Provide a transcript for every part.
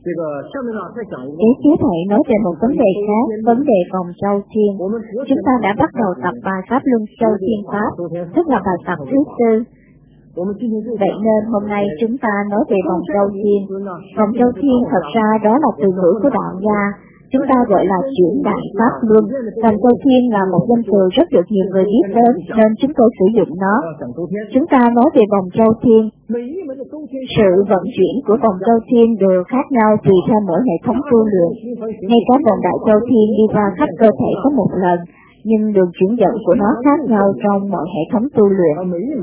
Kế tiếp thầy nói về một vấn đề khác, vấn đề vòng châu thiên. Chúng ta đã bắt đầu tập bài pháp luân châu thiên pháp, tức là bài tập thứ 4. Vậy nên hôm nay chúng ta nói về vòng châu thiên. Vòng châu thiên thật ra đó là từ ngữ của đạo gia. Chúng ta gọi là chuyển đại pháp luân. Vòng châu thiên là một danh từ rất được nhiều người biết đến, nên chúng tôi sử dụng nó. Chúng ta nói về vòng châu thiên. Sự vận chuyển của vòng châu thiên đều khác nhau tùy theo mỗi hệ thống tu luyện. Ngay cả vòng đại châu thiên đi qua khắp cơ thể có một lần, nhưng đường chuyển dẫn của nó khác nhau trong mọi hệ thống tu luyện.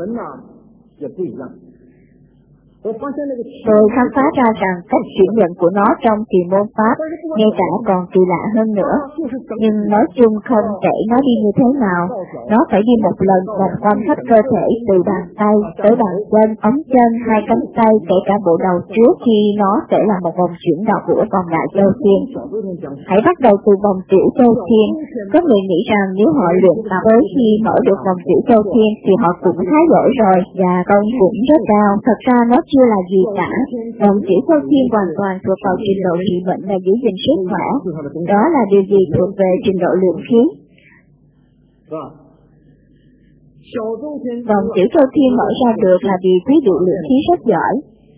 Tôi khám phá ra rằng cách chuyển nhận của nó trong kỳ môn pháp ngay cả còn kỳ lạ hơn nữa. Nhưng nói chung không kể nó đi như thế nào, nó phải đi một lần vòng quanh khắp cơ thể từ bàn tay tới bàn chân, ống chân, hai cánh tay, kể cả bộ đầu trước khi nó sẽ là một vòng chuyển đầu của vòng đại châu thiên. Hãy bắt đầu từ vòng tiểu châu thiên. Có người nghĩ rằng nếu họ luyện tập tới khi mở được vòng tiểu châu thiên thì họ cũng khá giỏi rồi và công cũng rất cao. Thật ra nó chưa là gì cả. Vòng tiểu châu thiên hoàn toàn thuộc vào trình độ trị bệnh và giữ gìn sức khỏe. Đó là điều gì thuộc về trình độ luyện khí. Vòng tiểu châu thiên mở ra được là vì quý vị luyện khí rất giỏi.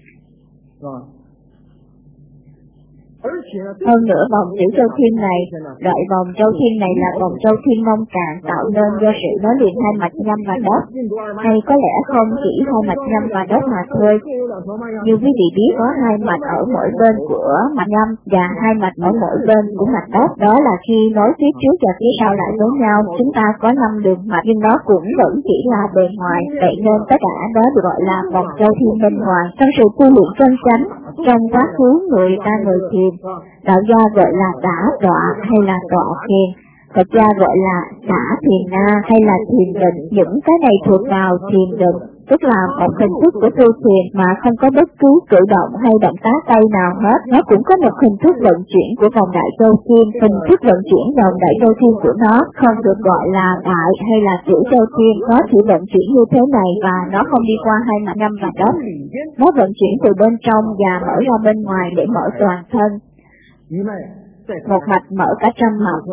Hơn nữa vòng tiểu châu thiên này, loại vòng châu thiên này là vòng châu thiên nông cạn tạo nên do sự nối liền hai mạch nhâm và đốc, hay có lẽ không chỉ hai mạch nhâm và đốc mà thôi. Như quý vị biết có hai mạch ở mỗi bên của mạch nhâm và hai mạch ở mỗi bên của mạch đốc. Đó là khi nối phía trước và phía sau lại với nhau, chúng ta có 5 đường mạch nhưng nó cũng vẫn chỉ là bề ngoài. Vậy nên tất cả đó được gọi là vòng châu thiên bên ngoài. Trong sự tu luyện chân chánh, trong quá khứ người ta ngồi thiền, đạo gia gọi là đả tọa hay là tọa thiền, Phật gia gọi là đả thiền na hay là thiền định. Những cái này thuộc vào thiền định, tức là một hình thức của tu thiền mà không có bất cứ cử động hay động tác tay nào hết. Nó cũng có một hình thức vận chuyển của vòng đại châu thiên. Hình thức vận chuyển vòng đại châu thiên của nó không được gọi là đại hay là tiểu châu thiên. Nó chỉ vận chuyển như thế này và nó không đi qua hai mạch nhâm và đốc. Nó vận chuyển từ bên trong và mở ra bên ngoài để mở toàn thân. Một mạch mở cả trăm mạch.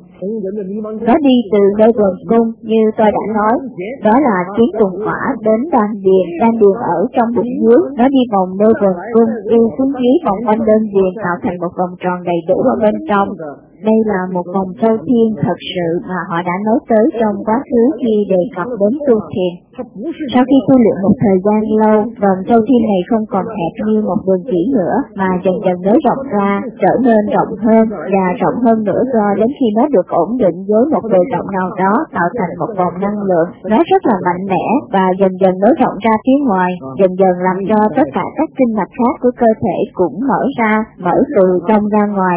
Nó đi từ nơi vườn cung như tôi đã nói, đó là tuyến tuần quả đến đan điền ở trong bụng dưới. Nó đi vòng nơi vườn cung, đi xuống dưới vòng quanh đơn điền tạo thành một vòng tròn đầy đủ ở bên trong. Đây là một vòng châu thiên thật sự mà họ đã nói tới trong quá khứ khi đề cập đến tu thiền. Sau khi tu luyện một thời gian lâu, vòng châu thiên này không còn hẹp như một đường chỉ nữa, mà dần dần nới rộng ra, trở nên rộng hơn và rộng hơn nữa cho đến khi nó được ổn định với một độ rộng nào đó, tạo thành một vòng năng lượng. Nó rất là mạnh mẽ và dần dần nới rộng ra phía ngoài, dần dần làm cho tất cả các kinh mạch khác của cơ thể cũng mở ra, mở từ trong ra ngoài.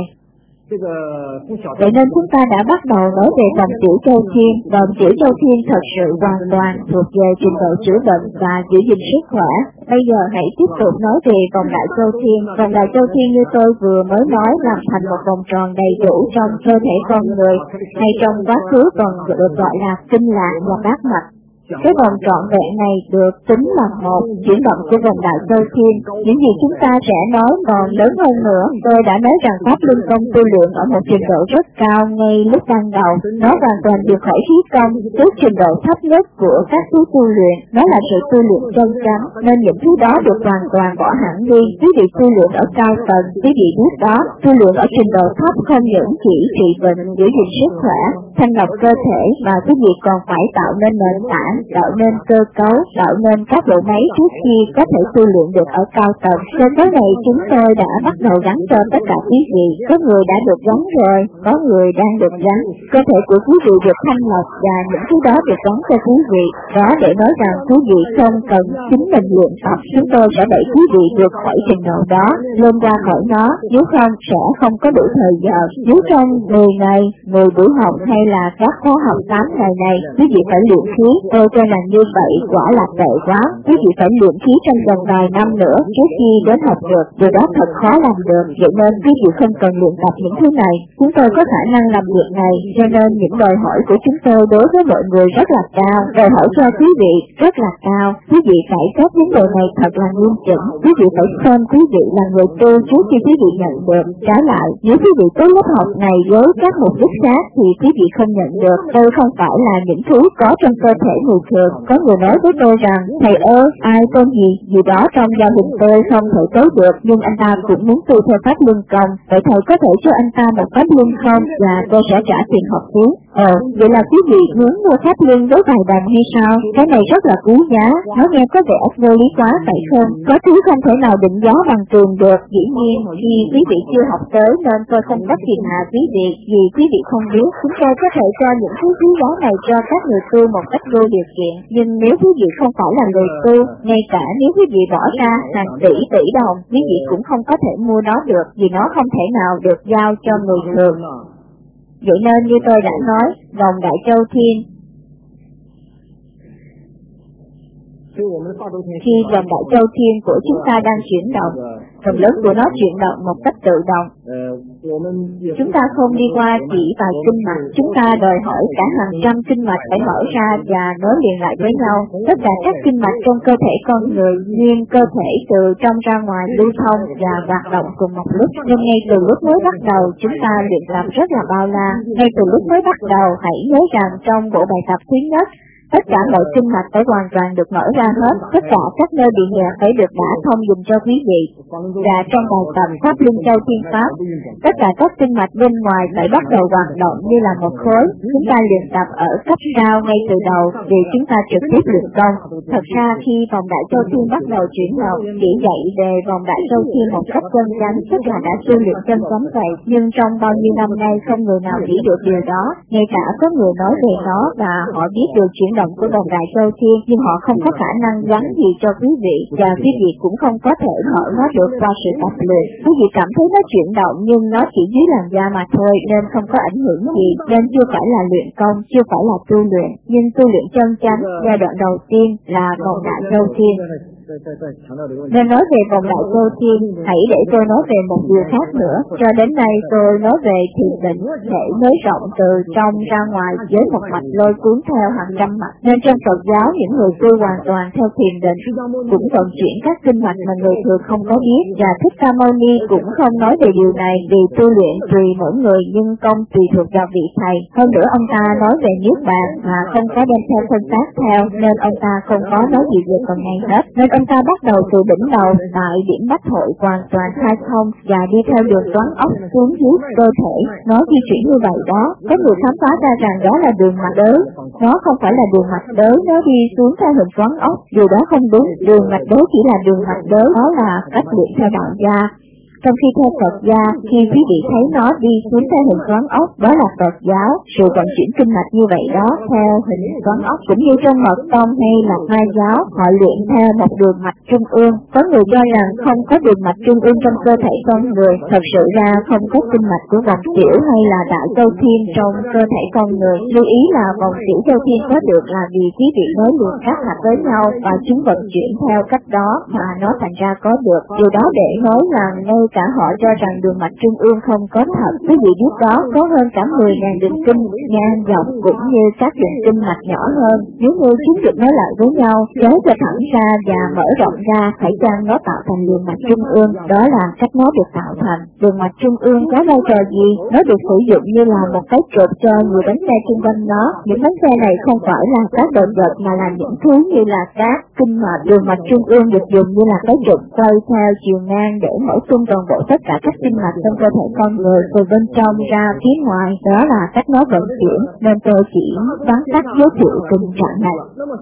Vậy nên chúng ta đã bắt đầu nói về vòng tiểu châu thiên. Vòng tiểu châu thiên thật sự hoàn toàn thuộc về trình độ chữa bệnh và giữ gìn sức khỏe. Bây giờ hãy tiếp tục nói về vòng đại châu thiên. Vòng đại châu thiên như tôi vừa mới nói làm thành một vòng tròn đầy đủ trong cơ thể con người, hay trong quá khứ còn được gọi là kinh lạc và bát mạch. Cái vòng trọn vẹn này được tính là một chuyển động của vòng đại châu thiên. Những gì chúng ta sẽ nói còn lớn hơn nữa. Tôi đã nói rằng pháp luân công tu luyện ở một trình độ rất cao ngay lúc ban đầu. Nó hoàn toàn vượt khỏi khí công, trước trình độ thấp nhất của các thứ tu luyện. Nó là sự tu luyện chân chánh, nên những thứ đó được hoàn toàn bỏ hẳn đi. Quý vị tu luyện ở cao tầng, quý vị biết đó, tu luyện ở trình độ thấp không những chỉ trị bệnh, giữ gìn sức khỏe, thanh lọc cơ thể, mà quý vị còn phải tạo nên nền tảng, tạo nên cơ cấu, tạo nên các bộ máy trước khi có thể tu luyện được ở cao tầng. Trên cái này chúng tôi đã bắt đầu gắn cho tất cả quý vị. Có người đã được gắn rồi, có người đang được gắn. Cơ thể của quý vị được thanh lọc và những thứ đó được gắn cho quý vị. Đó để nói rằng quý vị không cần chính mình luyện tập, chúng tôi sẽ đẩy quý vị vượt khỏi trình độ đó, lên ra khỏi nó, nếu không sẽ không có đủ thời giờ. Nếu trong 10 ngày, 10 buổi học hay là các khóa học 8 ngày này, quý vị phải luyện khí, tôi cho rằng như vậy quả là tệ quá. Quý vị phải luyện khí trong vòng vài năm nữa trước khi đến học được. Điều đó thật khó làm được, vậy nên quý vị không cần luyện tập những thứ này. Chúng tôi có khả năng làm việc này, cho nên những đòi hỏi của chúng tôi đối với mọi người rất là cao. Đòi hỏi cho quý vị rất là cao. Quý vị phải xét vấn đề này thật là nghiêm chỉnh. Quý vị phải xem quý vị là người tu trước khi quý vị nhận được. Trái lại, nếu quý vị tới lớp học này với các mục đích khác thì quý vị không nhận được. Đây không phải là những thứ có trong cơ thể người thường. Có người nói với tôi rằng, thầy ơi, ai tên gì đó trong gia đình tôi không thể tới được, nhưng anh ta cũng muốn tu theo pháp luân công. Vậy thầy có thể cho anh ta một pháp luân không? Và tôi sẽ trả tiền học phí. Vậy là quý vị muốn mua pháp luân với vài đồng hay sao? Cái này rất là quý giá. Nó nghe có vẻ vô lý quá phải không? Có thứ không thể nào định giá bằng trường được. Dĩ nhiên, khi quý vị chưa học tới nên tôi không có phiền hà quý vị. Vì quý vị không biết, chúng tôi có thể cho những thứ quý giá này cho các người tu một cách vô điều kiện. Nhưng nếu quý vị không phải là người tu, ngay cả nếu quý vị bỏ ra hàng tỷ đồng, quý vị cũng không có thể mua nó được, vì nó không thể nào được giao cho người thường. Vậy nên như tôi đã nói, vòng Đại Châu Thiên, khi vòng Đại Châu Thiên của chúng ta đang chuyển động, phần lớn của nó chuyển động một cách tự động. Chúng ta không đi qua chỉ vài kinh mạch, chúng ta đòi hỏi cả hàng trăm kinh mạch phải mở ra và nối liền lại với nhau. Tất cả các kinh mạch trong cơ thể con người, nguyên cơ thể từ trong ra ngoài lưu thông và hoạt động cùng một lúc. Nhưng ngay từ lúc mới bắt đầu, chúng ta luyện tập rất là bao la. Ngay từ lúc mới bắt đầu, hãy nhớ rằng trong bộ bài tập thứ nhất, tất cả mọi kinh mạch phải hoàn toàn được mở ra hết, tất cả các nơi bị nghẹt phải được đả thông dùm cho quý vị. Và trong bài tập Pháp Luân Châu Thiên Pháp, tất cả các kinh mạch bên ngoài phải bắt đầu hoạt động như là một khối. Chúng ta luyện tập ở cấp cao ngay từ đầu vì chúng ta trực tiếp luyện công. Thật ra khi vòng Đại Châu Thiên bắt đầu chuyển động, chỉ dạy về vòng Đại Châu Thiên một cách chân chánh, tức là đã tu luyện chân chánh vậy. Nhưng trong bao nhiêu năm nay không người nào nghĩ được điều đó. Ngay cả có người nói về nó và họ biết được chuyển động của vòng Đại Châu Thiên, nhưng họ không có khả năng gắn gì cho quý vị, và quý vị cũng không có thể mở nó được qua sự tập luyện. Quý vị cảm thấy nó chuyển động nhưng nó chỉ dưới làn da mà thôi, nên không có ảnh hưởng gì, nên chưa phải là luyện công, chưa phải là tu luyện. Nhưng tu luyện chân chánh, giai đoạn đầu tiên là vòng Đại Châu Thiên. Nên nói về vòng Đại Châu Thiên, hãy để tôi nói về một điều khác nữa. Cho đến nay tôi nói về thiền định, thể nới rộng từ trong ra ngoài với một mạch lôi cuốn theo hàng trăm mạch. Nên trong Phật giáo, những người tu hoàn toàn theo thiền định cũng vận chuyển các kinh mạch mà người thường không có biết. Và Thích Ca Mâu Ni cũng không nói về điều này vì tu luyện tùy mỗi người nhưng công tùy thuộc vào vị thầy. Hơn nữa ông ta nói về niết bàn mà không có đem theo thân xác theo, nên ông ta không có nói gì về phần này hết. Nên ông ta bắt đầu từ đỉnh đầu tại điểm bách hội hoàn toàn khai thông và đi theo đường toán ốc xuống dưới cơ thể. Nó di chuyển như vậy đó. Có người khám phá ra rằng đó là đường mạch đới. Nó không phải là đường mạch đới, nó đi xuống theo hình toán ốc. Điều đó không đúng. Đường mạch đới chỉ là đường mạch đới, đó là cách luyện theo đạo gia. Trong khi theo Phật gia, khi quý vị thấy nó đi xuống theo hình xoắn ốc, đó là Phật giáo. Sự vận chuyển kinh mạch như vậy đó, theo hình xoắn ốc, cũng như trong Mật Tông hay là Ma giáo, họ luyện theo một đường mạch trung ương. Có người cho rằng không có đường mạch trung ương trong cơ thể con người. Thật sự ra không có kinh mạch của vòng tiểu hay là Đại Châu Thiên trong cơ thể con người. Lưu ý là vòng tiểu Châu Thiên có được là vì quý vị nối liền các mạch với nhau và chúng vận chuyển theo cách đó mà nó thành ra có được. Điều đó để nói rằng ngay cả họ cho rằng đường mạch trung ương không có thật. Quý vị biết đó, có hơn cả 10.000 đường kinh ngang dọc cũng như các đường kinh mạch nhỏ hơn. Nếu như chúng được nối lại với nhau, kéo cho thẳng ra và mở rộng ra, phải chăng nó tạo thành đường mạch trung ương? Đó là cách nó được tạo thành. Đường mạch trung ương có vai trò gì? Nó được sử dụng như là một cái trục cho nhiều bánh xe xung quanh nó. Những bánh xe này không phải là các đồ vật mà là những thứ như là các kinh mạch. Đường mạch trung ương được dùng như là cái trục quay theo chiều ngang để mở tung toàn bộ tất cả các kinh mạch trong cơ thể con người từ bên trong ra phía ngoài. Đó là cách nó vận chuyển, nên tôi chỉ vắn tắt giới thiệu tình trạng này.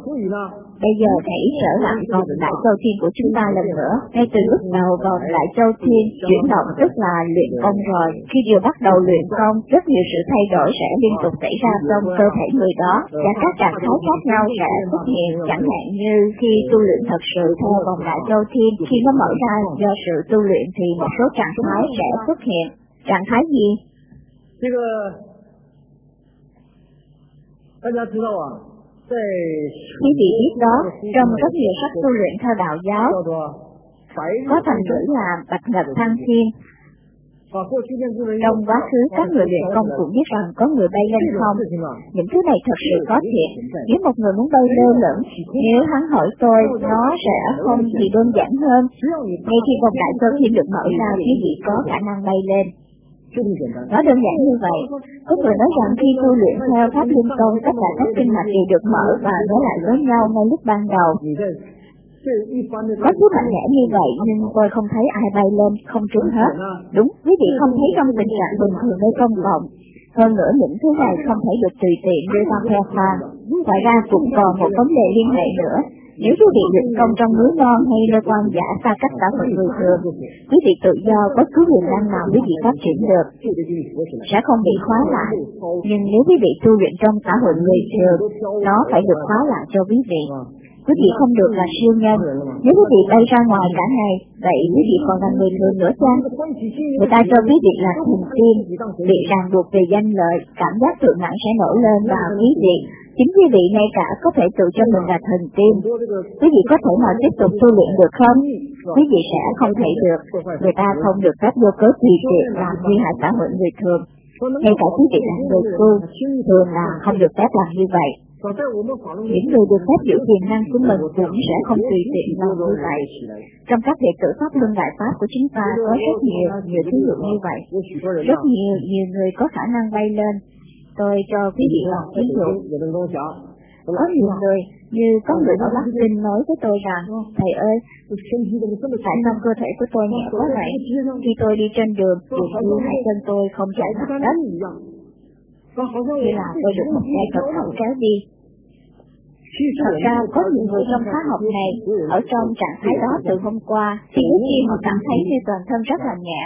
Bây giờ hãy trở lại vòng Đại Châu Thiên của chúng ta lần nữa. Ngay từ lúc đầu vòng Đại Châu Thiên chuyển động tức là luyện công rồi. Khi vừa bắt đầu luyện công, rất nhiều sự thay đổi sẽ liên tục xảy ra trong cơ thể người đó, và các trạng thái khác nhau sẽ xuất hiện. Chẳng hạn như khi tu luyện thật sự theo vòng Đại Châu Thiên, khi nó mở ra do sự tu luyện thì một số trạng thái sẽ xuất hiện. Trạng thái gì? 这个大家知道啊， Quý vị biết đó, trong rất nhiều sách tu luyện theo đạo giáo, có thành ngữ là bạch ngật thăng thiên. Trong quá khứ, các người luyện công cũng biết rằng có người bay lên không. Những thứ này thật sự có thiệt. Nếu một người muốn bay lơ lửng, nếu hắn hỏi tôi, nó sẽ không thì đơn giản hơn. Ngay khi vòng đại cơ thiên được mở ra, quý vị có khả năng bay lên. Nó đơn giản như vậy. Có người nói rằng khi tu luyện theo pháp luân công, tất cả các kinh mạch đều được mở và nối lại với nhau ngay lúc ban đầu. Có thứ mạnh mẽ như vậy nhưng tôi không thấy ai bay lên không trung hết. Đúng, quý vị không thấy trong tình trạng bình thường nơi công cộng. Hơn nữa những thứ này không thể được tùy tiện đưa ra khoe khoang. Ngoài ra cũng còn một vấn đề liên hệ nữa. Nếu quý vị luyện công trong núi non hay nơi quan dã xa cách xã hội người thường, quý vị tự do bất cứ quyền năng nào quý vị phát triển được sẽ không bị khóa lại. Nhưng nếu quý vị tu luyện trong xã hội người thường, nó phải được khóa lại cho quý vị. Quý vị không được là siêu nhân. Nếu quý vị bay ra ngoài cả ngày, vậy quý vị còn là người thường nữa chăng? Người ta cho quý vị là thần tiên, bị ràng buộc về danh lợi, cảm giác thượng đẳng sẽ nổi lên vào quý vị. Chính quý vị ngay cả có thể tự cho mình là thần tiên. Quý vị có thể nào tiếp tục tu luyện được không? Quý vị sẽ không thể được. Người ta không được phép vô cớ tùy tiện làm nguy hại xã hội người thường. Ngay cả quý vị là người tu, thường là không được phép làm như vậy. Những người được phép giữ quyền năng của mình cũng sẽ không tùy tiện làm như vậy. Trong các đệ tử Pháp Luân Đại Pháp của chúng ta có rất nhiều thí dụ như vậy. Rất nhiều người có khả năng bay lên. Tôi cho quý vị một ví dụ. Có nhiều người, như có người ở Bắc Kinh nói với tôi rằng, thầy ơi, tại sao cơ thể của tôi nhẹ quá vậy? Khi tôi đi trên đường, dường như hai chân tôi không chạm mặt đất. Như là tôi được một tay cật khẩu kéo đi. Thật ra có nhiều người trong khóa học này ở trong trạng thái đó từ hôm qua, thì lúc khi họ cảm thấy như toàn thân rất là nhẹ.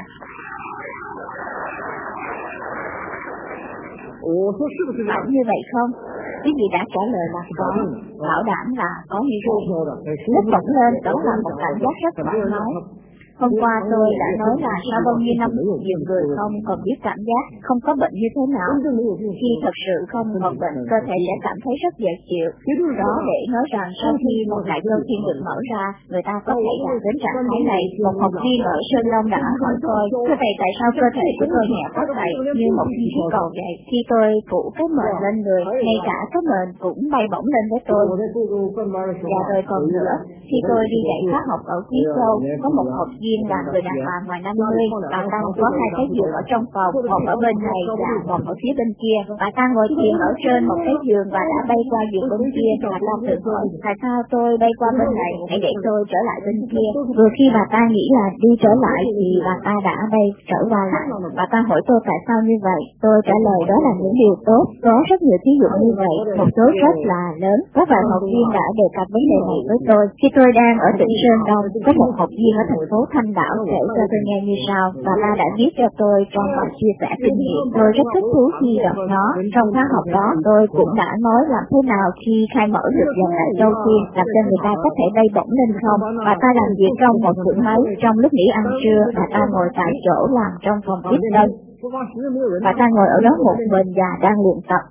Phải như vậy không? Quý vị đã trả lời là có, bảo đảm là có như vậy. Lúc bỗng lên đó là một cảm giác rất thoải mái. Hôm qua tôi đã nói là sau bao nhiêu năm nhiều người không còn biết cảm giác, không có bệnh như thế nào. Khi thật sự không còn bệnh, cơ thể sẽ cảm thấy rất dễ chịu. Đó để nói rằng sau khi một đại cơ thiên được mở ra, người ta có thể đạt đến trạng thái này. Một học viên ở Sơn Đông đã hỏi tôi, thưa thầy tại sao cơ thể của tôi nhẹ quá vậy, như một chiếc cầu vậy. Khi tôi phủ cái mền lên người, ngay cả cái mền cũng bay bổng lên với tôi. Và rồi còn nữa, khi tôi đi dạy khóa học ở Quý Châu, có một học viên là người đàn bà ngoài 50, bà ta có hai cái giường ở trong phòng, một ở bên này và một ở phía bên kia. Bà ta ngồi thiền ở trên một cái giường và đã bay qua giường bên kia. Bà ta tự hỏi, tại sao tôi bay qua bên này, hãy để tôi trở lại bên kia. Vừa khi bà ta nghĩ là đi trở lại thì bà ta đã bay trở qua lại. Bà ta hỏi tôi tại sao như vậy. Tôi trả lời đó là những điều tốt. Có rất nhiều thí dụ như vậy, một số rất là lớn. Có vài học viên đã đề cập vấn đề này với tôi. Khi tôi đang ở tỉnh Sơn Đông, có một học viên ở thành phố Thanh Đảo kể cho tôi nghe như sau. Bà ta đã viết cho tôi trong bài chia sẻ kinh nghiệm. Tôi rất thích thú khi đọc nó. Trong khóa học đó, tôi cũng đã nói làm thế nào khi khai mở được dòng đại châu thiên, làm cho người ta có thể bay bổng lên không. Bà ta làm việc trong một xưởng máy. Trong lúc nghỉ ăn trưa, bà ta ngồi tại chỗ làm trong phòng tiếp tân. Bà ta ngồi ở đó một mình và đang luyện tập.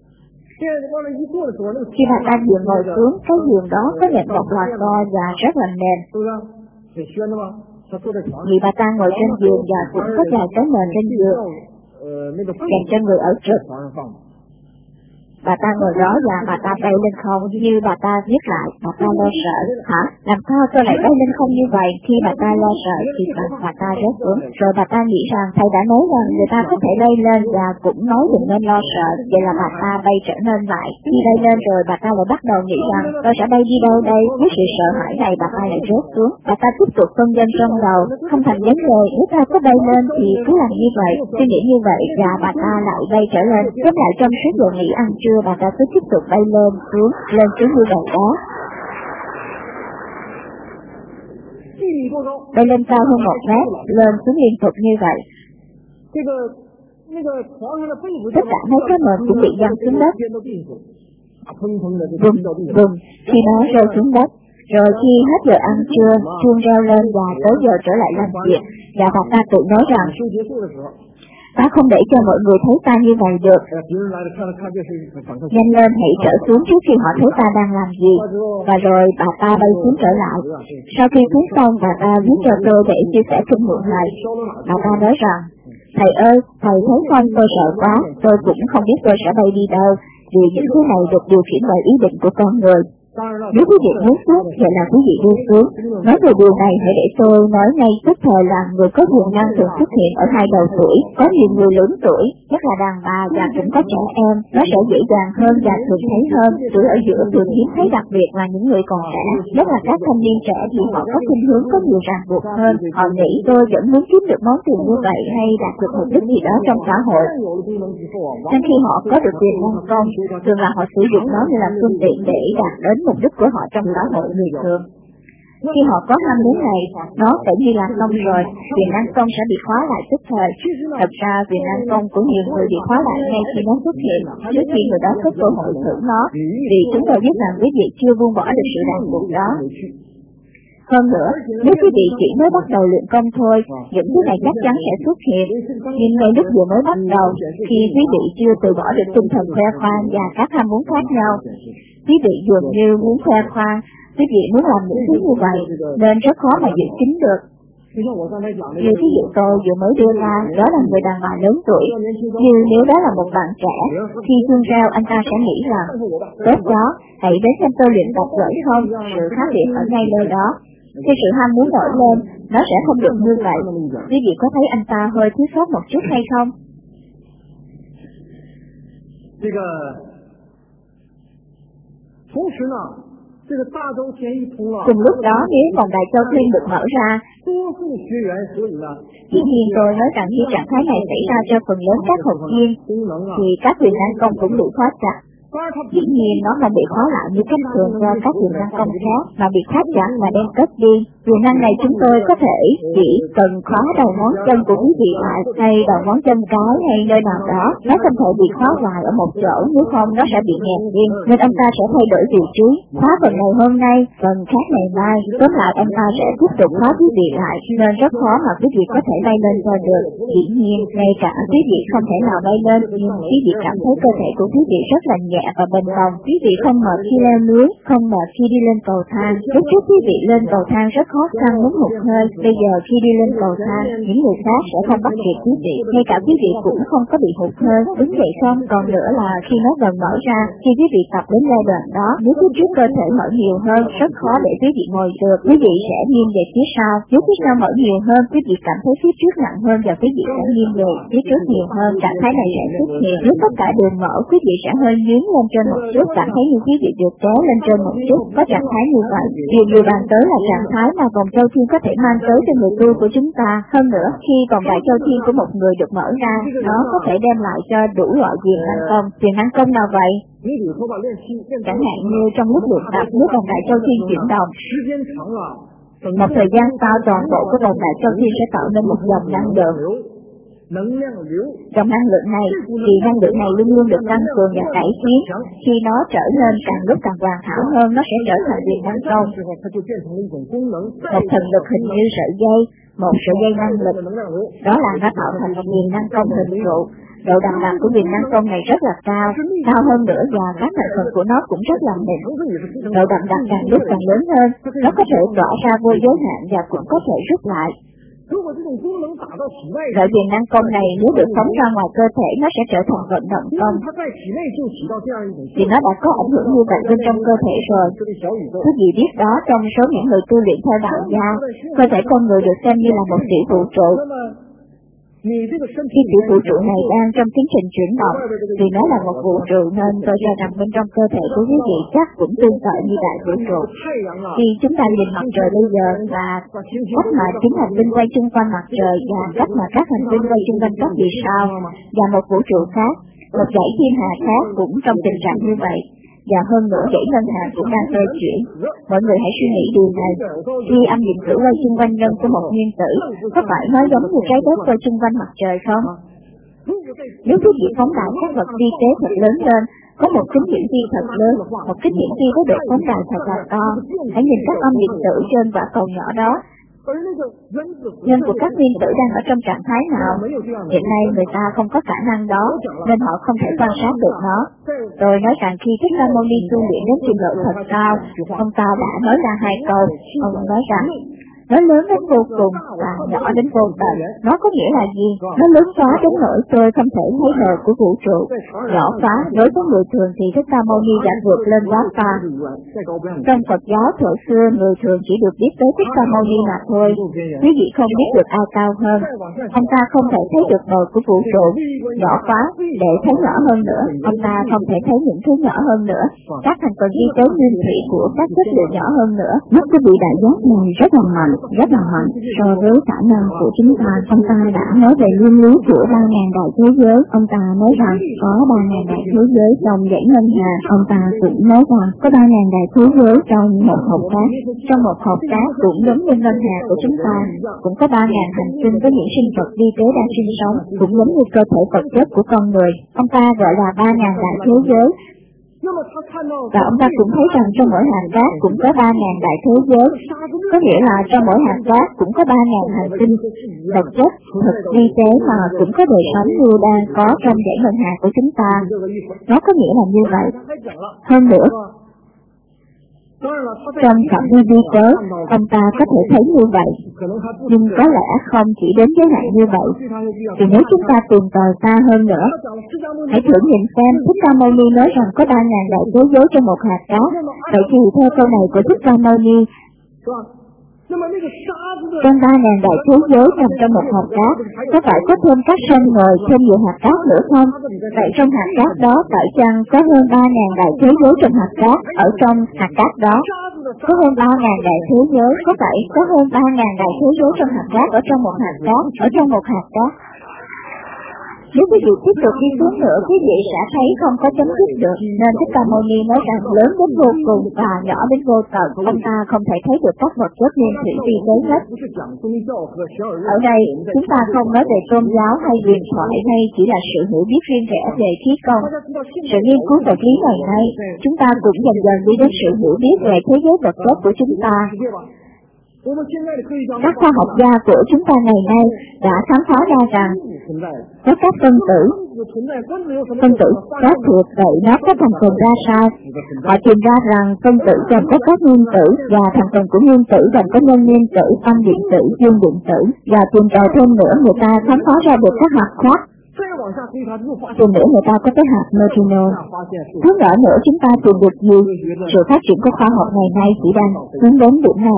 Khi bà ta vừa ngồi xuống, cái giường đó có nệm bọc lò xo và rất là mềm. Vì bà ta ngồi trên giường và cũng có vài cái mền trên giường dành cho người ở trực. Bà ta ngồi đó và bà ta bay lên không, như bà ta viết lại, bà ta lo sợ. Hả? Làm sao tôi lại bay lên không như vậy? Khi bà ta lo sợ thì bà ta rớt xuống. Rồi bà ta nghĩ rằng thầy đã nói rằng người ta có thể bay lên và cũng nói đừng nên lo sợ. Vậy là bà ta bay trở nên lại. Khi bay lên rồi bà ta lại bắt đầu nghĩ rằng tôi sẽ bay đi đâu đây? Với sự sợ hãi này bà ta lại rớt xuống. Bà ta tiếp tục phân vân trong đầu, không thành vấn đề, nếu ta có bay lên thì cứ làm như vậy. Suy nghĩ như vậy và bà ta lại bay trở lên. Tiếp lại trong suốt giờ nghỉ ăn trưa, bà ta cứ tiếp tục bay lên xuống như vậy đó. Bay lên cao hơn 1 mét, lên xuống liên tục như vậy. Tất cả mấy cái mền cũng bị giăng xuống đất. Bùm, khi nó rơi xuống đất. Rồi khi hết giờ ăn trưa, chuông reo lên và tới giờ trở lại làm việc. Và bà ta tự nói rằng Ta không để cho mọi người thấy ta như vậy được. Nhanh lên, hãy trở xuống trước khi họ thấy ta đang làm gì. Và rồi bà ta bay xuống trở lại. Sau khi xuống xong, bà ta viết cho tôi để chia sẻ kinh nghiệm này. Bà ta nói rằng, thầy ơi, thầy thấy không, tôi sợ quá, tôi cũng không biết tôi sẽ bay đi đâu, vì những thứ này được điều khiển bởi ý định của con người. Nếu quý vị muốn xuống, vậy là quý vị đi xuống. Nói về điều này, hãy để tôi nói ngay tức thời là người có quyền năng thường xuất hiện ở hai đầu tuổi, có nhiều người lớn tuổi, nhất là đàn bà và cũng có trẻ em. Nó sẽ dễ dàng hơn và thường thấy hơn. Tuổi ở giữa thường hiếm thấy, đặc biệt là những người còn trẻ, nhất là các thanh niên trẻ thì họ có khuynh hướng có nhiều ràng buộc hơn. Họ nghĩ tôi vẫn muốn kiếm được món tiền như vậy hay đạt được mục đích gì đó trong xã hội. Nên khi họ có được quyền năng công, thường là họ sử dụng nó như là phương tiện để đạt đến mục đích của họ trong xã hội người thường. Khi họ có ham muốn này, nó sẽ như là xong rồi, quyền năng công sẽ bị khóa lại tức thời. Thật ra quyền năng công của nhiều người bị khóa lại ngay khi nó xuất hiện, trước khi người đó có cơ hội thử nó, vì chúng tôi biết rằng quý vị chưa buông bỏ được sự ràng buộc đó. Hơn nữa, nếu quý vị chỉ mới bắt đầu luyện công thôi, những thứ này chắc chắn sẽ xuất hiện. Nhưng ngay lúc vừa mới bắt đầu, khi quý vị chưa từ bỏ được tinh thần khoe khoang và các ham muốn khác nhau, quý vị dường như muốn khoe khoang, quý vị muốn làm những thứ như vậy, nên rất khó mà giữ kín được. Như ví dụ tôi vừa mới đưa ra, đó là người đàn bà lớn tuổi. Như nếu đó là một bạn trẻ, khi dương rao anh ta sẽ nghĩ rằng, tốt đó, hãy đến xem tôi luyện tập giỏi không, sự khác biệt ở ngay nơi đó. Khi sự ham muốn nổi lên, nó sẽ không được như vậy. Quý vị có thấy anh ta hơi thiếu sót một chút hay không? Cùng lúc đó, nếu vòng đại châu thiên được mở ra, dĩ nhiên tôi nói rằng khi trạng thái này xảy ra cho phần lớn các học viên, thì các quyền năng công cũng bị khóa chặt. Dĩ nhiên nó không bị khóa lại như cách thường do các quyền năng công khác, mà bị khóa chặt và đem cất đi. Quyền năng này chúng tôi có thể chỉ cần khóa đầu ngón chân của quý vị lại, hay đầu ngón chân cái hay nơi nào đó. Nó không thể bị khóa hoài ở một chỗ, nếu không nó sẽ bị nghẹt riêng, nên ông ta sẽ thay đổi vị trí, khóa phần này hôm nay, phần khác ngày mai. Tóm lại ông ta sẽ tiếp tục khóa quý vị lại, nên rất khó mà quý vị có thể bay lên rồi được. Dĩ nhiên, ngay cả quý vị không thể nào bay lên, nhưng quý vị cảm thấy cơ thể của quý vị rất là nhẹ và bền bồng. Quý vị không mệt khi leo núi, không mệt khi đi lên cầu thang. Lúc trước quý vị lên cầu thang rất khó khăn muốn hụt hơi, bây giờ khi đi lên cầu thang, những người khác sẽ không bắt kịp quý vị, ngay cả quý vị cũng không có bị hụt hơi, đúng vậy không? Còn nữa là khi nó gần mở ra, khi quý vị tập đến giai đoạn đó, nếu phía trước cơ thể mở nhiều hơn, rất khó để quý vị ngồi được, quý vị sẽ nghiêng về phía sau. Nếu phía sau mở nhiều hơn, quý vị cảm thấy phía trước nặng hơn và quý vị sẽ nghiêng về phía trước nhiều hơn. Trạng thái này sẽ xuất hiện. Nếu tất cả đều mở, quý vị sẽ hơi nhướng lên trên một chút, cảm thấy như quý vị được kéo lên trên một chút. Có trạng thái như vậy, điều người bàn tới là trạng thái mà vòng châu thiên có thể mang tới cho người tu của chúng ta. Hơn nữa, khi vòng đại châu thiên của một người được mở ra, nó có thể đem lại cho đủ loại quyền năng công. Quyền năng công nào vậy? Chẳng hạn như trong lúc luyện tập, nếu vòng đại châu thiên chuyển động, một thời gian sau toàn bộ của vòng đại châu thiên sẽ tạo nên một dòng năng lượng. Dòng năng lượng này, thì năng lượng này luôn luôn được tăng cường và cải tiến. Khi nó trở nên càng lúc càng hoàn hảo hơn, nó sẽ trở thành quyền năng công. Một thần lực hình như sợi dây, một sợi dây năng lực, đó là nó tạo thành một quyền năng công hình trụ. Độ đậm đặc của quyền năng công này rất là cao, cao hơn nữa và các thành phần của nó cũng rất là mịn. Độ đậm đặc càng lúc càng lớn hơn, nó có thể tỏa ra vô giới hạn và cũng có thể rút lại. Loại quyền năng công này nếu được phóng ra ngoài cơ thể, nó sẽ trở thành vận động công. Vì nó đã có ảnh hưởng như vậy bên trong cơ thể rồi. Quý vị biết đó, trong số những người tu luyện theo đạo gia, cơ thể con người được xem như là một tiểu vũ trụ. Khi tiểu vũ trụ này đang trong tiến trình chuyển động, vì nó là một vũ trụ nên tôi cho rằng bên trong cơ thể của quý vị chắc cũng tương tự như đại vũ trụ. Khi chúng ta nhìn mặt trời bây giờ và cách mà chúng hành tinh quay chung quanh mặt trời và cách mà các hành tinh quay chung quanh các vì sao và một vũ trụ khác, một dãy thiên hà khác cũng trong tình trạng như vậy. Và hơn nữa dãy ngân hà cũng đang xoay chuyển. Mọi người hãy suy nghĩ điều này. Khi âm điện tử quay xung quanh nhân của một nguyên tử, có phải nó giống như trái đất quay xung quanh mặt trời không? Nếu quý vị phóng đại các vật vi tế thật lớn lên, có một kính hiển vi thật lớn, một kính hiển vi có độ phóng đại thật là to. Hãy nhìn các âm điện tử trên quả cầu nhỏ đó. Nhân của các nguyên tử đang ở trong trạng thái nào? Hiện nay người ta không có khả năng đó, nên họ không thể quan sát được nó. Tôi nói rằng khi Thích Ca Mâu Ni tu luyện đến trình độ thật cao, ông ta đã nói ra hai câu. Ông nói rằng nó lớn đến vô cùng và nhỏ đến vô tận. Nó có nghĩa là gì? Nó lớn quá đến nỗi tôi không thể thấy bờ của vũ trụ. Nhỏ quá, đối với người thường thì Thích Ca Mâu Ni đã vượt lên quá xa. Trong Phật giáo thuở xưa, người thường chỉ được biết tới Thích Ca Mâu Ni mà thôi. Quý vị không biết được ai cao hơn. Ông ta không thể thấy được bờ của vũ trụ. Nhỏ quá, để thấy nhỏ hơn nữa, ông ta không thể thấy những thứ nhỏ hơn nữa. Các thành phần y tế nguyên thủy của các chất liệu nhỏ hơn nữa. Mắt của vị đại giác này rất là mạnh so với khả năng của chúng ta. Ông ta đã nói về nguyên lý của 3.000 đại thế giới. Ông ta nói rằng có 3.000 đại thế giới trong dãy ngân hà. Ông ta cũng nói rằng có 3.000 đại thế giới trong một hộp cát. Trong một hộp cát cũng giống như ngân hà của chúng ta, cũng có 3.000 hành tinh với những sinh vật vi tế đang sinh sống, cũng giống như cơ thể vật chất của con người. Ông ta gọi là 3.000 đại thế giới. Và ông ta cũng thấy rằng trong mỗi hạt cát cũng có 3.000 đại thế giới, có nghĩa là trong mỗi hạt cát cũng có 3.000 hành tinh, vật chất, thực vi tế mà cũng có đời sống như đang có trong dãy ngân hà của chúng ta. Nó có nghĩa là như vậy. Hơn nữa, trong phạm vi vi tế, ông ta có thể thấy như vậy, nhưng có lẽ không chỉ đến giới hạn như vậy. Vì nếu chúng ta tìm tòi xa hơn nữa, hãy thử nhìn xem Thích Ca Mâu Ni nói rằng có 3.000 đại thế giới trong một hạt cát. Vậy thì theo câu này của Thích Ca Mâu Ni, trong 3.000 đại thế giới nằm trong một hạt cát, có phải có thêm các sông ngồi thêm nhiều hạt cát nữa không? Vậy trong hạt cát đó phải chăng có hơn 3.000 đại thế giới trong hạt cát? Ở trong hạt cát đó có hơn 3.000 đại thế giới, có phải có hơn 3.000 đại thế giới trong hạt cát ở trong một hạt cát? Ở trong một hạt cát. Nếu quý vị tiếp tục đi xuống nữa, quý vị sẽ thấy không có chấm dứt được. Nên Thích Ca Mâu Ni nói rằng lớn đến vô cùng và nhỏ đến vô tận. Ông ta không thể thấy được các vật chất nguyên thủy vi tế nhất. Ở đây, chúng ta không nói về tôn giáo hay huyền thoại hay chỉ là sự hiểu biết riêng rẽ về khí công. Sự nghiên cứu vật lý ngày nay, chúng ta cũng dần dần đi đến sự hiểu biết về thế giới vật chất của chúng ta. Các khoa học gia của chúng ta ngày nay đã khám phá ra rằng có các phân tử có thuộc vậy nó có thành phần ra sao. Họ tìm ra rằng phân tử gồm có các nguyên tử và thành phần của nguyên tử gồm có nhân nguyên tử, âm điện tử, dương điện tử, và tìm tòi thêm nữa người ta khám phá ra được các hạt khác. Tìm nữa người ta có cái hạt neutrino. Thứ nữa chúng ta tìm được gì? Sự phát triển của khoa học ngày nay chỉ đang hướng đến điểm này.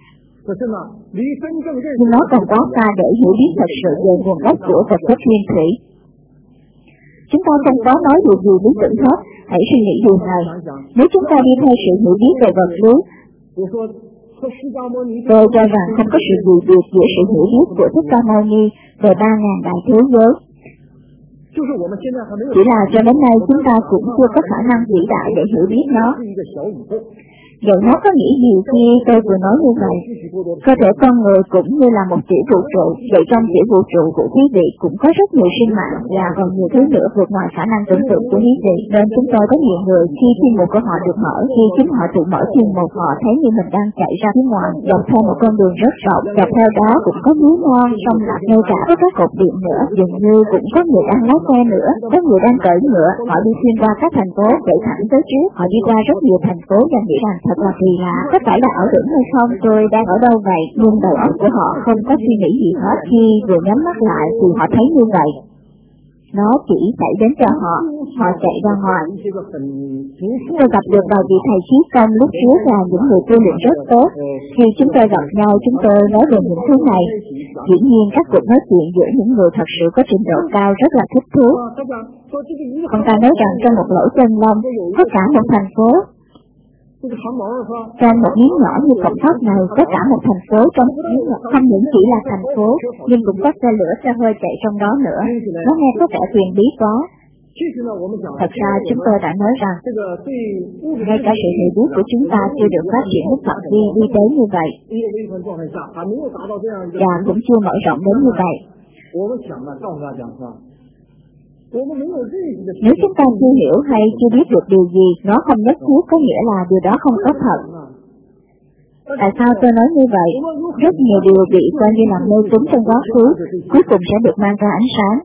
Nhưng nó còn quá xa để hiểu biết thật sự về nguồn gốc của vật chất nguyên thủy. Chúng ta không có nói điều gì lý tưởng hết, hãy suy nghĩ điều này. Nếu chúng ta đi theo sự hiểu biết về vật lý, tôi cho rằng không có sự gì biệt giữa sự hiểu biết của Thích Ca Mâu Ni về 3.000 đại thế giới. Chỉ là cho đến nay chúng ta cũng chưa có khả năng vĩ đại để hiểu biết nó. Vậy nó có nghĩa gì khi tôi vừa nói như vậy? Cơ thể con người cũng như là một tiểu vũ trụ, vậy trong tiểu vũ trụ của quý vị cũng có rất nhiều sinh mạng và còn nhiều thứ nữa vượt ngoài khả năng tưởng tượng của quý vị. Nên chúng tôi có nhiều người khi chuyên mục của họ được mở, khi chính họ tự mở chuyên mục họ thấy như mình đang chạy ra phía ngoài, dọc theo một con đường rất rộng, dọc theo đó cũng có núi non, sông lạc, ngay cả có các cột điện nữa, dường như cũng có người đang lái xe nữa, có người đang cưỡi ngựa, họ đi xuyên qua các thành phố chạy thẳng tới trước, họ đi qua rất nhiều thành phố và nghĩ rằng thật là kỳ lạ, có phải là ảo tưởng hay không? Tôi đang ở đâu vậy? Nhưng đầu óc của họ không có suy nghĩ gì hết. Khi vừa nhắm mắt lại thì họ thấy như vậy. Nó chỉ xảy đến cho họ chạy ra ngoài. Tôi gặp được vài vị thầy trí công lúc trước là những người tu luyện rất tốt. Khi chúng tôi gặp nhau, chúng tôi nói về những thứ này. Dĩ nhiên các cuộc nói chuyện giữa những người thật sự có trình độ cao rất là thích thú. Ông ta nói rằng trong một lỗ chân lông có cả một thành phố. Trong một miếng nhỏ như cọng tóc này có cả một thành phố trong miếng nhỏ, không những chỉ là thành phố nhưng cũng có xe lửa xe hơi chạy trong đó nữa. Nó nghe có vẻ huyền bí quá. Thật ra chúng tôi đã nói rằng ngay cả sự hiểu biết của chúng ta chưa được phát triển mức phạm vi vi tế như vậy và cũng chưa mở rộng đến như vậy. Nếu chúng ta chưa hiểu hay chưa biết được điều gì, nó không nhất thiết có nghĩa là điều đó không có thật. Tại sao tôi nói như vậy? Rất nhiều điều bị coi như là mê tín trong quá khứ, cuối cùng sẽ được mang ra ánh sáng.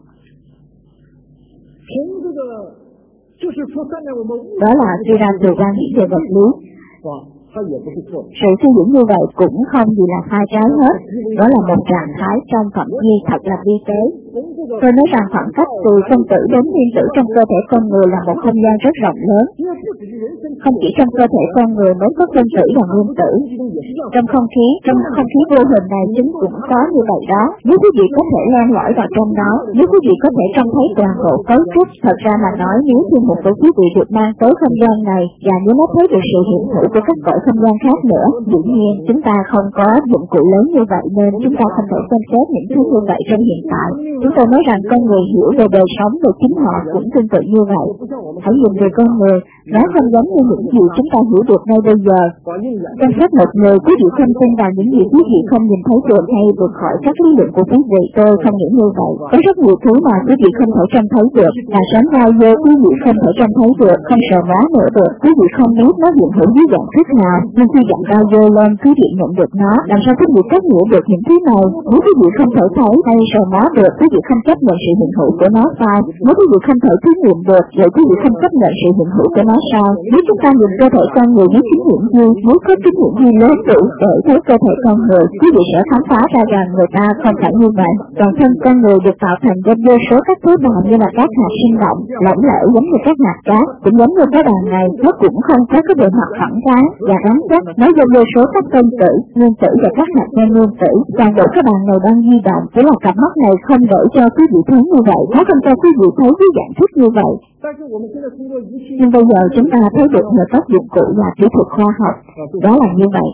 Đó là suy ra từ quan điểm về vật lý. Sự suy diễn như vậy cũng không gì là sai trái hết, đó là một trạng thái trong phạm vi thật là vi tế. Tôi nói rằng khoảng cách từ phân tử đến nguyên tử trong cơ thể con người là một không gian rất rộng lớn. Không chỉ trong cơ thể con người mới có phân tử và nguyên tử. Trong không khí vô hình này chúng cũng có như vậy đó. Nếu quý vị có thể len lỏi vào trong đó, nếu quý vị có thể trông thấy toàn bộ cấu trúc, thật ra mà nói nếu thiên mục của quý vị được mang tới không gian này, và nếu nó thấy được sự hiện hữu của các cõi không gian khác nữa, dĩ nhiên chúng ta không có dụng cụ lớn như vậy nên chúng ta không thể xem xét những thứ như vậy trong hiện tại. Chúng tôi nói rằng con người hiểu về đời sống về chính họ cũng tương tự như vậy. Hãy nhìn về con người, nó không giống như những gì chúng ta hiểu được ngay bây giờ. Trong suốt một người, quý vị không tin vào những gì quý vị không nhìn thấy được hay vượt khỏi các lý luận của quý vị. Tôi không nghĩ như vậy. Có rất nhiều thứ mà quý vị không thể trông thấy được, là sáng ra vô quý vị không thể trông thấy được, không sờ mó nữa được. Quý vị không biết nó hiện hữu dưới dạng thức nào, nhưng khi dạng ra vô lên, quý vị nhận được nó. Làm sao quý vị có hiểu được những thứ này? Nếu quý vị không thể thấy hay sờ mó được, quý vị không chấp nhận sự hiện hữu của nó sao? Nếu quý vị không thể thí nghiệm được, vậy quý vị không chấp nhận sự hiện hữu của nó sao? Nếu chúng ta nhìn cơ thể con người với kinh nghiệm duy, nếu có kinh nghiệm duy lớn đủ để thấy cơ thể con người, quý vị sẽ khám phá ra rằng người ta không phải như vậy. Toàn thân con người được tạo thành do vô số các tế bào như là các hạt sinh động, lỏng lẻo giống như các hạt cát, cũng giống như cái bàn này, nó cũng không có cái bề mặt phẳng rắn và rắn chắc, nó do vô số các phân tử, nguyên tử và các hạt nhân nguyên tử. Toàn bộ cái bàn này đang di động, chỉ là cặp mắt này không để cho quý vị thấy như vậy, nó không cho quý vị thấy với dạng thức như vậy. Nhưng bây giờ chúng ta thấy được nhờ các dụng cụ và kỹ thuật khoa học, đó là như vậy.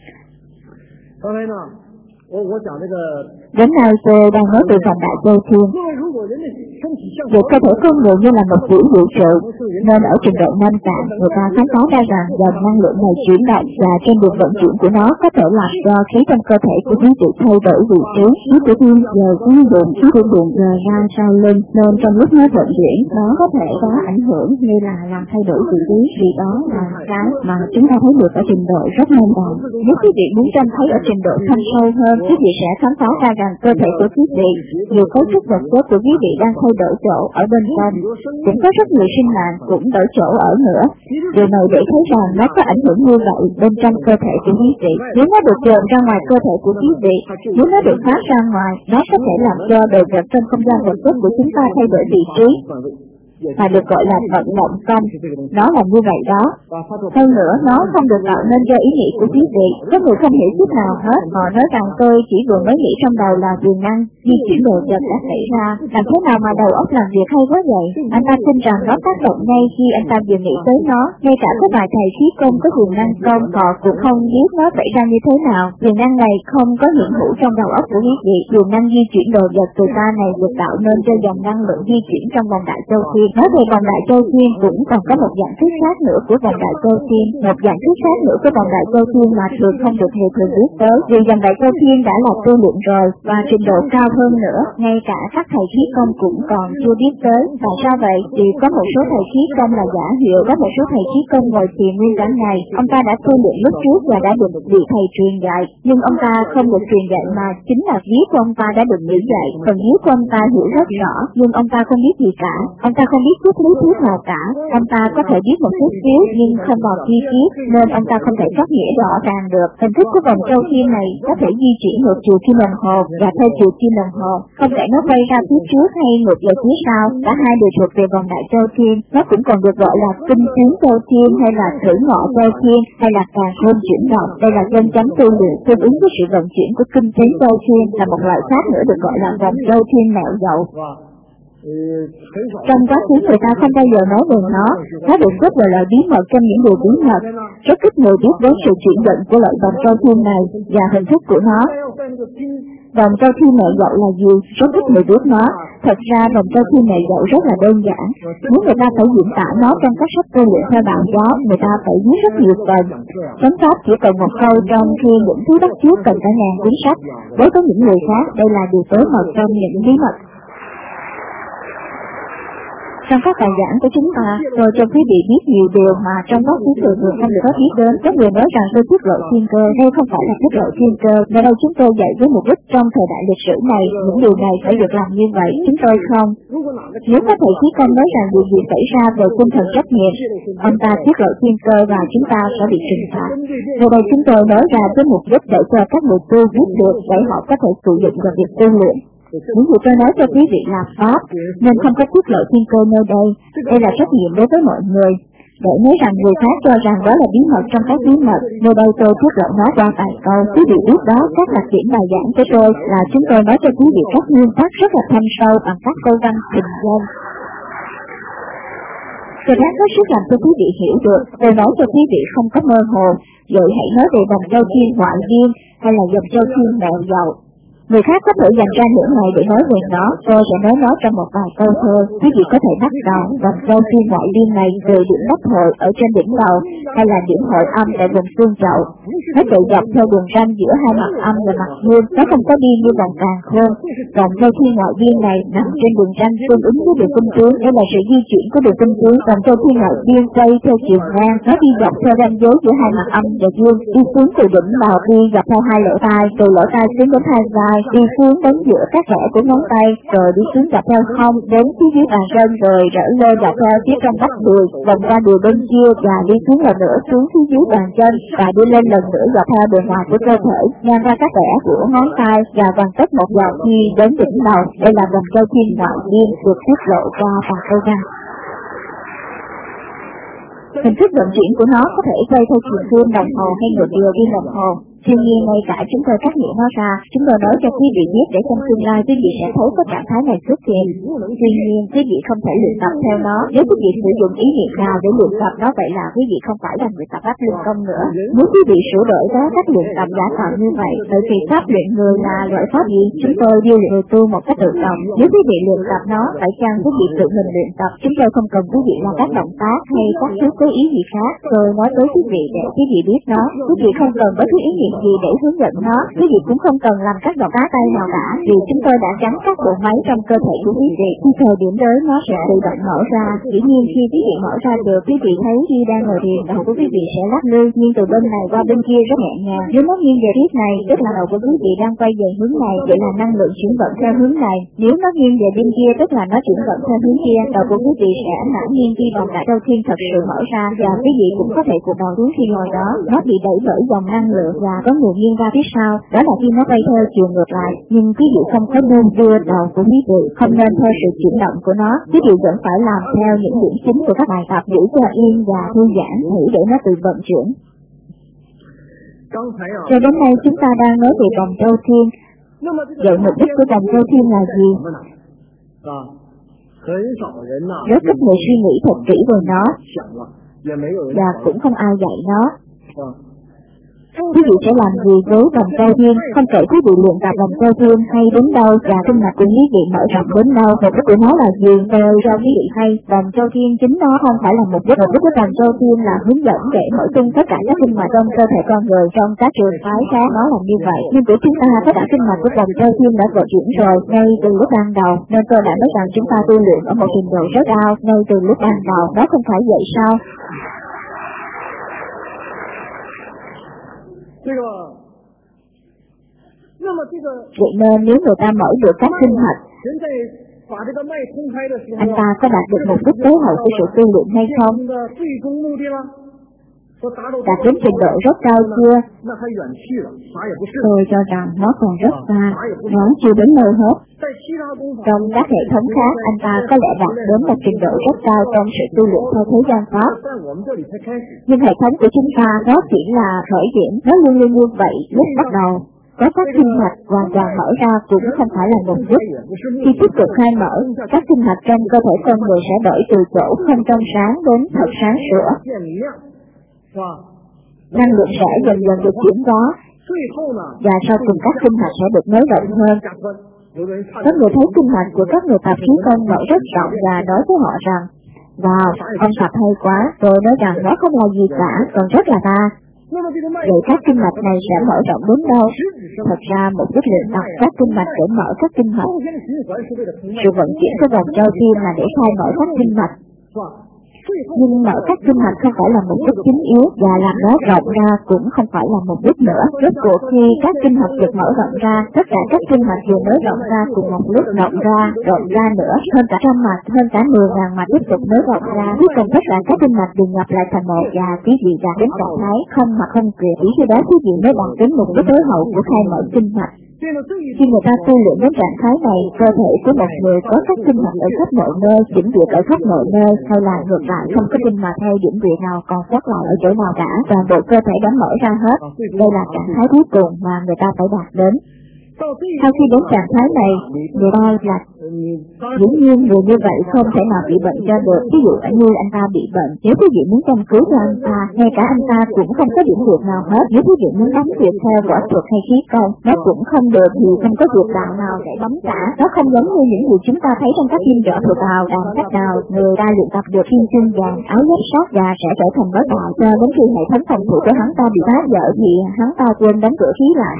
Đến nay tôi đang nói về vòng đại châu thiên. Về cơ thể con người như là một tiểu vũ trụ, nên ở trình độ năm tạng, người ta khám phá ra rằng dòng năng lượng này chuyển động và trên đường vận chuyển của nó có thể làm cho khí trong cơ thể của quý vị thay đổi vị trí. Khí của thiên giờ khí đường giờ ra sau lưng, nên trong lúc nó vận chuyển, nó có thể có ảnh hưởng như là làm thay đổi vị trí, vì đó là cái mà chúng ta thấy được ở trình độ rất nông cạn. Nếu quý vị muốn trông thấy ở trình độ thâm sâu hơn, quý vị sẽ khám phá ra rằng cơ thể của quý vị, nhiều cấu trúc vật chất của quý vị đang thay đổi chỗ ở bên trong, cũng có rất nhiều sinh mạng cũng đổi chỗ ở nữa. Điều này để thấy rằng nó có ảnh hưởng như vậy bên trong cơ thể của quý vị. Nếu nó được dồn ra ngoài cơ thể của quý vị, nếu nó được phát ra ngoài, nó có thể làm cho đồ vật trong không gian vật chất của chúng ta thay đổi vị trí, và được gọi là vận động công. Nó là như vậy đó. Hơn nữa, nó không được tạo nên do ý nghĩ của quý vị. Có người không hiểu chút nào hết. Họ nói rằng tôi chỉ vừa mới nghĩ trong đầu là quyền năng di chuyển đồ vật đã xảy ra. Làm thế nào mà đầu óc làm việc hay quá vậy? Anh ta tin rằng nó tác động ngay khi anh ta vừa nghĩ tới nó. Ngay cả các bài thầy khí công có quyền năng công, họ cũng không biết nó xảy ra như thế nào. Quyền năng này không có hiện hữu trong đầu óc của quý vị. Quyền năng di chuyển đồ vật từ ta này được tạo nên do dòng năng lượng di chuyển trong vòng đại châu thiên. Nói về vòng đại châu thiên cũng còn có một dạng thuyết khác nữa của vòng đại châu thiên, một dạng thuyết khác nữa của vòng đại châu thiên mà thường không được người thường biết tới, vì vòng đại châu thiên đã là tư lượng rồi và trình độ cao hơn nữa, ngay cả các thầy khí công cũng còn chưa biết tới. Tại sao vậy? Vì có một số thầy khí công là giả hiệu, có một số thầy khí công ngồi thiền nguyên cả ngày. Ông ta đã tu luyện lúc trước và đã được vị thầy truyền dạy, nhưng ông ta không được truyền dạy mà chính là vía của ông ta đã được chỉ dạy. Phần vía của ông ta hiểu rất rõ, nhưng ông ta không biết gì cả. Ông ta không biết chút lý thuyết nào cả. Ông ta có thể biết một chút xíu nhưng không vào chi tiết, nên ông ta không thể phát nghĩa rõ ràng được. Hình thức của vòng châu thiên này có thể di chuyển ngược chiều kim đồng hồ và theo chiều kim đồng hồ, không thể nó quay ra phía trước hay ngược về phía sau. Cả hai đều thuộc về vòng đại châu thiên. Nó cũng còn được gọi là kinh tiến châu thiên, hay là thử ngọ châu thiên, hay là càn khôn chuyển động. Đây là chân chánh tu luyện tương ứng với sự vận chuyển của kinh tiến châu thiên, là một loại khác nữa được gọi là vòng châu thiên mẹo dậu. Trong quá khứ người ta không bao giờ nói về nó được xếp vào loại bí mật trong những điều bí mật. Rất ít người biết đến sự chuyển động của loại vòng châu thiên này và hình thức của nó. Vòng châu thiên mẹ dậu là gì? Rất ít người biết nó. Thật ra vòng châu thiên mẹ dậu rất là đơn giản. Nếu người ta phải diễn tả nó trong các sách tu luyện theo đạo giáo, người ta phải viết rất nhiều phần. Chánh pháp chỉ cần một câu, trong khi những thứ bắt chước cần cả ngàn cuốn sách. Đối với những người khác, đây là điều tối mật trong những bí mật. Trong các bài giảng của chúng ta, tôi cho quý vị biết nhiều điều mà trong các quý vị thường không được có biết đến. Có người nói rằng tôi tiết lộ thiên cơ, đây không phải là tiết lộ thiên cơ. Và đây chúng tôi dạy với mục đích trong thời đại lịch sử này, những điều này phải được làm như vậy, chúng tôi không. Nếu có thầy khí công nói rằng điều gì xảy ra về tinh thần trách nhiệm, ông ta tiết lộ thiên cơ và chúng ta sẽ bị trừng phạt. Về đây chúng tôi nói ra với mục đích để cho các người tu biết được để họ có thể sử dụng vào việc tu luyện. Những gì tôi nói cho quý vị là pháp, nên không có tiết lộ thiên cơ nơi đây. Đây là trách nhiệm đối với mọi người. Để nói rằng người khác cho rằng đó là bí mật trong các bí mật, nơi đây tôi tiết lộ nó qua vài câu. Quý vị biết đó, các đặc điểm bài giảng của tôi là chúng tôi nói cho quý vị các nguyên tắc rất là thâm sâu bằng các câu văn bình dân. Tôi đã có sức làm cho quý vị hiểu được, tôi nói cho quý vị không có mơ hồ. Vậy hãy nói về dòng châu thiên ngoại viên hay là dòng châu thiên mẹo dầu. Người khác có thể dành ra những ngày để nói về nó, tôi sẽ nói nó trong một vài câu thơ. Quý vị có thể bắt đầu dòng châu thiên ngoại viên này từ điểm đốc hội ở trên đỉnh đầu, hay là điểm hội âm tại vùng xương chậu. Nó chạy dọc theo đường ranh giữa hai mặt âm và mặt dương, nó không có đi như vòng càng khôn. Dòng châu thiên ngoại viên này nằm trên đường ranh tương ứng với đường kinh tướng, đây là sự di chuyển của đường kinh tướng. Dòng châu thiên ngoại viên quay theo chiều ngang, nó đi dọc theo ranh giới giữa hai mặt âm và dương, đi xuống từ đỉnh đầu đi dọc theo hai lỗ tai, từ lỗ tai xuống đến hai vai, đi xuống đến giữa các rẽ của ngón tay, rồi đi xuống dọc theo hông đến phía dưới bàn chân, rồi rỡ lên dọc theo phía trong bắp đùi, vòng qua đùi bên kia và đi xuống lần nữa xuống phía dưới bàn chân và đi lên lần nữa dọc theo bề ngoài của cơ thể, ngang qua các rẽ của ngón tay và hoàn tất một vòng khi đến đỉnh đầu. Đây là dòng châu thiên ngoại viên được tiết lộ qua bằng câu văn. Hình thức vận chuyển của nó có thể quay theo chiều phương đồng hồ hay ngược chiều viên đồng hồ. Tuy nhiên, ngay cả chúng tôi cắt nghĩa nó ra, chúng tôi nói cho quý vị biết để trong tương lai quý vị sẽ thấy có trạng thái này xuất hiện. Tuy nhiên, quý vị không thể luyện tập theo nó. Nếu quý vị sử dụng ý niệm nào để luyện tập nó, vậy là quý vị không phải là người tập pháp luyện công nữa. Nếu quý vị sửa đổi đó cách luyện tập giả tạo như vậy, bởi vì pháp luyện người là loại pháp gì? Chúng tôi điêu luyện người tu một cách tự động. Nếu quý vị luyện tập nó, phải chăng quý vị tự mình luyện tập? Chúng tôi không cần quý vị làm các động tác hay các thứ cố ý gì khác. Tôi nói với quý vị để quý vị biết nó. Quý vị không cần có thứ ý niệm gì để hướng dẫn nó, quý vị cũng không cần làm các động tác tay nào cả, vì chúng tôi đã gắn các bộ máy trong cơ thể của quý vị. Khi thời điểm tới nó sẽ tự động mở ra. Dĩ nhiên khi quý vị mở ra được, quý vị thấy khi đang ngồi thiền, đầu của quý vị sẽ lắc lư, nhưng từ bên này qua bên kia rất nhẹ nhàng. Nếu nó nghiêng về phía này, tức là đầu của quý vị đang quay về hướng này, vậy là năng lượng chuyển vận theo hướng này. Nếu nó nghiêng về bên kia, tức là nó chuyển vận theo hướng kia, đầu của quý vị sẽ ngã nghiêng khi vòng đại châu thiên thật sự mở ra, và quý vị cũng có thể cụp đầu xuống khi ngồi đó. Nó bị đẩy bởi dòng năng lượng và có người nghiêng ra phía sau, đó là khi nó quay theo chiều ngược lại. Nhưng quý vị không có nên đưa đầu của quý vị, không nên theo sự chuyển động của nó. Quý vị vẫn phải làm theo những điểm chính của các bài tập, giữ cho yên và thư giãn, thử để nó tự vận chuyển. Cho đến nay chúng ta đang nói về vòng châu thiên. Vậy mục đích của vòng châu thiên là gì? Rất ít người suy nghĩ thật kỹ về nó, và cũng không ai dạy nó. Quý vị sẽ làm gì với vòng châu thiên? Không kể quý vị luyện tập vòng châu thiên hay đến đâu và kinh mạch của quý vị mở rộng đến đâu, mục đích của nó là gì? Tôi cho quý vị hay, vòng châu thiên chính nó không phải là mục đích. Mục đích của vòng châu thiên là hướng dẫn để mở tung tất cả các kinh mạch trong cơ thể con người. Trong các trường phái khác nó là như vậy, nhưng của chúng ta tất cả kinh mạch của vòng châu thiên đã vận chuyển rồi ngay từ lúc ban đầu, nên tôi đã nói rằng chúng ta tu luyện ở một trình độ rất cao ngay từ lúc ban đầu. Đó không phải vậy sao? Vậy nên nếu người ta mở được các kinh mạch, anh ta có đạt được mục đích tối hậu của sự tu luyện hay không? Đạt đến trình độ rất cao chưa? Tôi cho rằng nó còn rất xa, nó chưa đến nơi hết. Trong các hệ thống khác, anh ta có lẽ đạt đến một trình độ rất cao trong sự tu luyện theo thế gian pháp. Nhưng hệ thống của chúng ta nó chỉ là khởi điểm, nó luôn luôn như vậy lúc bắt đầu. Có các kinh mạch hoàn toàn mở ra cũng không phải là mục đích. Khi tiếp tục khai mở, các kinh mạch trong cơ thể con người sẽ đổi từ chỗ không trong sáng đến thật sáng sủa. Năng lượng sẽ dần dần được chuyển hóa, và sau cùng các kinh mạch sẽ được nới rộng hơn. Có người thấy kinh mạch của các người tập khí công mở rất rộng và nói với họ rằng, wow, ông tập hay quá. Tôi nói rằng nó không là gì cả, còn rất là ta. Vậy các kinh mạch này sẽ mở rộng đến đâu? Thật ra mục đích luyện tập các kinh mạch để mở các kinh mạch. Sự vận chuyển của vòng trao tim là để khai mở các kinh mạch. Nhưng mở các kinh mạch không phải là mục đích chính yếu và làm nó rộng ra cũng không phải là mục đích nữa. Rốt cuộc khi các kinh mạch được mở rộng ra, tất cả các kinh mạch đều nới rộng ra cùng một lúc, rộng ra nữa, hơn cả 100 mạch, hơn cả 10.000 mạch tiếp tục nới rộng ra. Cuối cùng tất cả các kinh mạch đều nhập lại thành một và quý vị đạt đến trạng thái không mà không kiệt. Chỉ khi đó quý vị mới đạt đến mục đích tối hậu của khai mở kinh mạch. Khi người ta tu luyện đến trạng thái này, cơ thể của một người có các kinh mạch ở khắp mọi nơi, vĩnh viễn ở khắp mọi nơi, hay là ngược lại không có kinh mạch hay vĩnh viễn nào còn sót lại ở chỗ nào cả, toàn bộ cơ thể đã mở ra hết. Đây là trạng thái cuối cùng mà người ta phải đạt đến. Sau khi đến trạng thái này, người ta là dĩ nhiên người như vậy không thể nào bị bệnh cho được. Ví dụ như anh ta bị bệnh, nếu quý vị muốn chăm cứu cho anh ta, ngay cả anh ta cũng không có điểm được nào hết. Nếu quý vị muốn bấm việc theo võ thuật hay khí công, nó cũng không được vì không có việc đạo nào để bấm cả. Nó không giống như những gì chúng ta thấy trong các phim võ thuật nào, đàn cách nào người ta luyện tập được kim cương vàng, áo giáp sắt và sẽ trở thành bá đạo cho đến khi hệ thống phòng thủ của hắn ta bị phá vỡ thì hắn ta quên đóng cửa khí lại.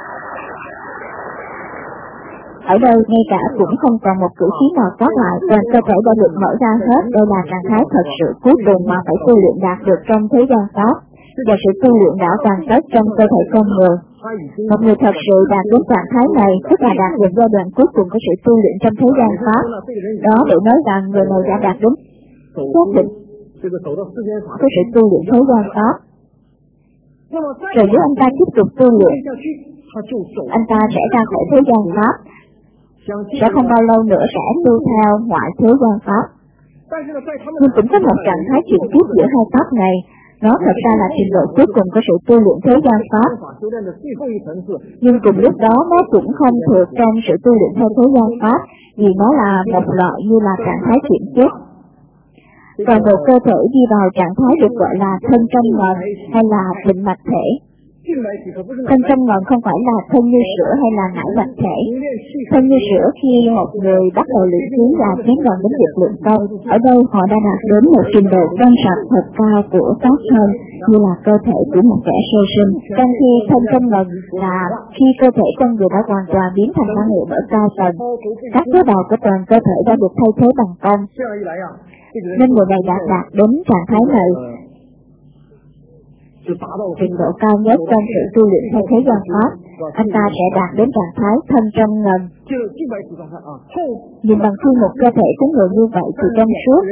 Ở đây ngay cả cũng không còn một cử khí nào sót lại, toàn cơ thể đã được mở ra hết. Đây là trạng thái thật sự cuối cùng mà phải tu luyện đạt được trong thế gian pháp, và sự tu luyện đã hoàn tất trong cơ thể con người. Một người thật sự đạt đến trạng thái này, tức là đạt được giai đoạn cuối cùng của sự tu luyện trong thế gian pháp. Đó để nói rằng người này đã đạt đến xác định của sự tu luyện thế gian pháp. Rồi nếu anh ta tiếp tục tu luyện, anh ta sẽ ra khỏi thế gian pháp, sẽ không bao lâu nữa sẽ tu theo ngoại thế gian pháp. Nhưng cũng có một trạng thái chuyển tiếp giữa hai pháp này. Nó thật ra là trình độ cuối cùng của sự tu luyện thế gian pháp. Nhưng cùng lúc đó nó cũng không thuộc trong sự tu luyện theo thế gian pháp, vì nó là một loại như là trạng thái chuyển tiếp. Toàn bộ cơ thể đi vào trạng thái được gọi là thân trong ngần hay là tịnh mạch thể. Thân trong ngần không phải là thân như sữa hay là nải mạch thể. Thân như sữa khi một người bắt đầu luyện khí là tiến gần đến việc luyện công. Ở đây họ đã đạt đến một trình độ quan sát thật cao của các thân, như là cơ thể của một kẻ sơ sinh. Trong khi thân trong ngần là khi cơ thể con người đã hoàn toàn biến thành năng lượng ở cao tầng, các tế bào của toàn cơ thể đã được thay thế bằng công. Nên người này đã đạt đến trạng thái này, trình độ cao nhất trong sự tu luyện theo thế gian pháp. Anh ta sẽ đạt đến trạng thái thân trong ngần. Nhìn bằng khi một cơ thể của người như vậy thì trong suốt.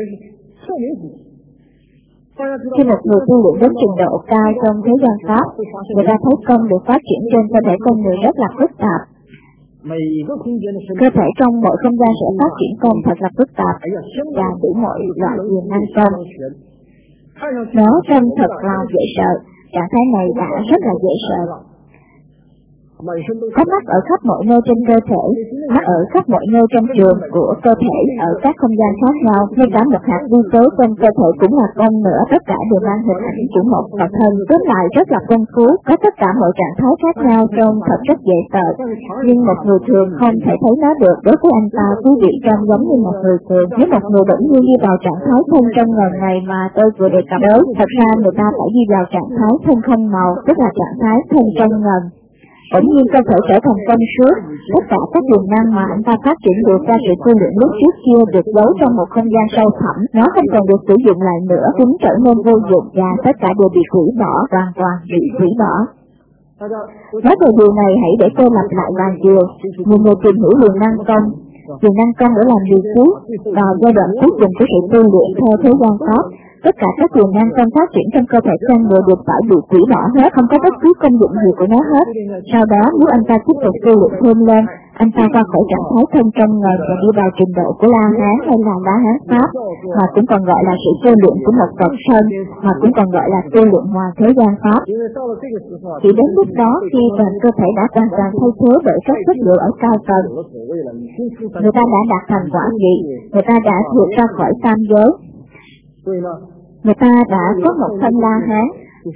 Khi một người tu luyện đến trình độ cao trong thế gian pháp, người ta thấy công được phát triển trên cơ thể con người rất là phức tạp. Cơ thể trong mọi không gian sẽ phát triển công thật là phức tạp và đủ mọi loại quyền năng công. Nó trông thật là dễ sợ. Trạng thái này đã rất là dễ sợ. Có mắt ở khắp mọi nơi trên cơ thể, mắt ở khắp mọi nơi trong trường của cơ thể ở các không gian khác nhau, ngay cả một hạt vi tế trong cơ thể cũng là công nữa, tất cả đều mang hình ảnh của một vật thân. Tóm lại rất là phong phú, có tất cả mọi trạng thái khác nhau trông thật rất dễ sợ, nhưng một người thường không thể thấy nó được. Đối với anh ta, quý vị trông giống như một người thường. Nếu một người bỗng nhiên đi vào trạng thái thân trong ngần này mà tôi vừa đề cập tới, thật ra người ta phải đi vào trạng thái thân không màu, tức là trạng thái thân trong ngần. Bỗng nhiên cơ thể trở thành công suốt, tất cả các quyền năng mà anh ta phát triển được qua sự tu luyện lúc trước kia được giấu trong một không gian sâu thẳm, nó không còn được sử dụng lại nữa, chúng trở nên vô dụng và tất cả đều bị hủy bỏ, hoàn toàn bị hủy bỏ. Nói về điều này hãy để tôi lặp lại vài điều. Nhiều người tìm hiểu quyền năng công. Quyền năng công để làm điều trước vào giai đoạn cuối cùng của sự tu luyện theo thế gian pháp. Tất cả các quyền năng công phát triển trong cơ thể con người được phải bị hủy bỏ hết, không có bất cứ công dụng gì của nó hết. Sau đó nếu anh ta tiếp tục tu luyện thêm lên, anh ta ra khỏi trạng thái thân trong ngần và đi vào trình độ của La Hán hay là La Hán Pháp, mà cũng còn gọi là sự tu luyện của một Phật thân, mà cũng còn gọi là tu luyện ngoài thế gian Pháp. Chỉ đến lúc đó khi toàn cơ thể đã hoàn toàn thay thế bởi các chất liệu ở cao tầng, người ta đã đạt thành quả gì? Người ta đã vượt ra khỏi tam giới. Người ta đã có một thân La Hán,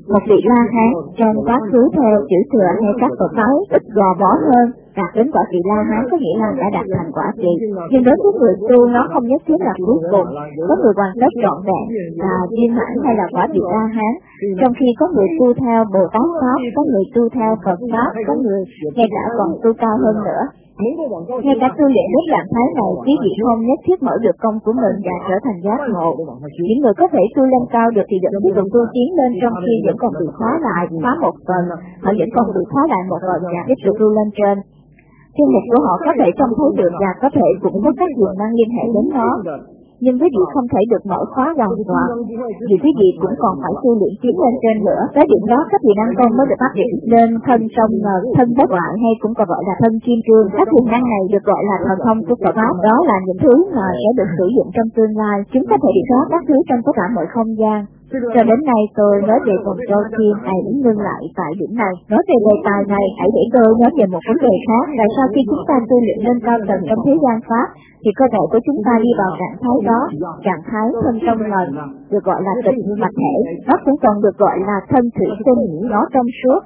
Một vị La Hán trong quá khứ theo chữ thừa hay các Phật giáo ít gò bó hơn, đạt đến quả vị La Hán có nghĩa là đã đạt thành quả vị. Nhưng đối với người tu nó không nhất thiết là cuối cùng, có người hoàn tất trọn vẹn là viên mãn hay là quả vị La Hán, trong khi có người tu theo Bồ Tát Pháp, có người tu theo Phật Pháp, có người ngay cả còn tu cao hơn nữa. Ngay cả tu luyện đến trạng thái này, quý vị không nhất thiết mở được công của mình và trở thành giác ngộ. Những người có thể tu lên cao được thì vẫn tiếp tục tu tiến lên, trong khi vẫn còn bị khóa lại, khóa một phần, họ vẫn còn bị khóa lại một phần và tiếp tục tu lên trên. Thiên mục của họ có thể trông thấy được và có thể cũng có các quyền năng liên hệ đến nó. Nhưng quý vị không thể được mở khóa hoàn toàn, vì quý vị cũng còn phải tu luyện tiến lên trên nữa. Tới điểm đó các quyền năng công mới được phát triển lên thân sông ngờ, thân bất hoại hay cũng còn gọi là thân kim cương. Các quyền năng này được gọi là thần thông của Phật pháp. Đó là những thứ mà sẽ được sử dụng trong tương lai. Chúng có thể xóa các thứ trong tất cả mọi không gian. Cho đến nay tôi nói về vòng châu thiên, hãy ngưng lại tại điểm này. Nói về đề tài này, hãy để tôi nói về một vấn đề khác. Tại sao khi chúng ta tu luyện lên cao tầng trong thế gian pháp, thì cơ thể của chúng ta đi vào trạng thái đó, trạng thái thân trong ngần, được gọi là tịch mạch thể. Nó cũng còn được gọi là thân thủy tinh, nó trong suốt.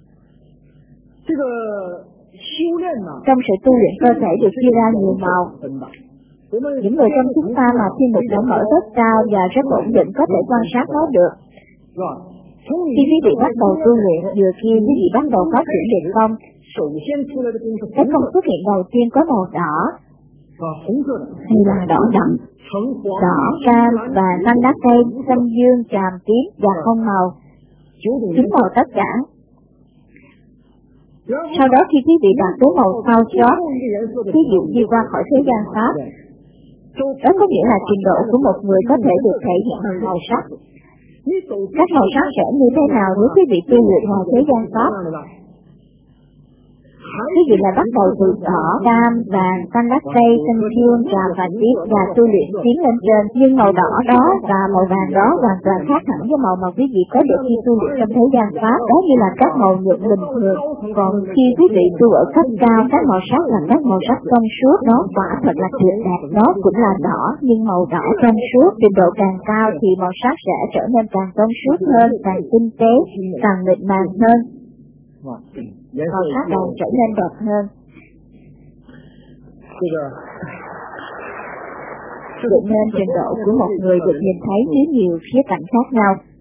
Trong sự tu luyện cơ thể được chia ra nhiều màu. Những người trong chúng ta mà thiên mục đã mở rất cao và rất ổn định có thể quan sát nó được. Khi quý vị bắt đầu tu luyện, vừa khi quý vị bắt đầu phát triển định công, cái công xuất hiện đầu tiên có màu đỏ, hay là đỏ đậm, đỏ, cam, vàng, xanh lá cây, xanh dương, tràm, tím và không màu. Chín màu tất cả. Sau đó khi quý vị đạt tới màu sau chót, quý vị đi qua khỏi thế gian pháp. Đó có nghĩa là trình độ của một người có thể được thể hiện bằng màu sắc. Các màu sắc sẽ như thế nào nếu quý vị tu luyện ngoài thế gian pháp? Quý vị là bắt đầu từ đỏ, cam, vàng, xanh lá cây, xanh dương, tràm và tím và tu luyện tiến lên trên. Nhưng màu đỏ đó và màu vàng đó hoàn toàn khác hẳn với màu mà quý vị có được khi tu luyện trong thế gian pháp. Đó như là các màu nhuận bình thường. Còn khi quý vị tu ở cấp cao, các màu sắc là các màu sắc trong suốt, đó quả thật là tuyệt đẹp. Đó cũng là đỏ, nhưng màu đỏ trong suốt. Trình độ càng cao thì màu sắc sẽ trở nên càng trong suốt hơn, càng tinh tế, càng mịn màng hơn. Màu sắc càng trở nên đẹp hơn. Vậy nên trình độ của một người được nhìn thấy dưới nhiều khía cạnh khác nhau.